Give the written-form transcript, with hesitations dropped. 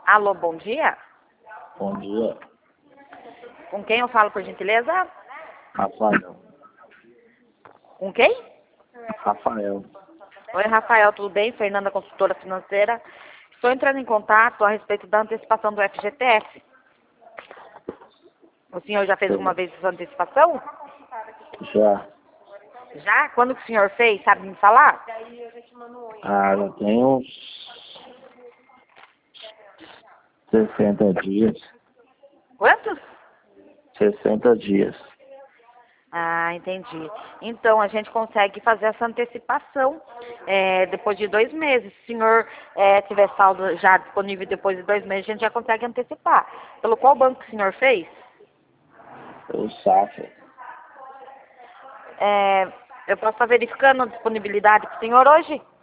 Alô, bom dia. Bom dia, Com quem eu falo, por gentileza? Rafael. Com quem? Rafael. Oi, Rafael, tudo bem? Fernanda, consultora financeira. Estou entrando em contato a respeito da antecipação do FGTS. O senhor já fez alguma vez essa antecipação? Já. Já? Quando que o senhor fez? Sabe me falar? Já tem uns 60 dias. Quantos? 60 dias. Ah, entendi. Então, a gente consegue fazer essa antecipação depois de 2 meses. Se o senhor tiver saldo já disponível depois de 2 meses, a gente já consegue antecipar. Pelo qual banco que o senhor fez? O Safra. Eu posso estar verificando a disponibilidade para o senhor hoje?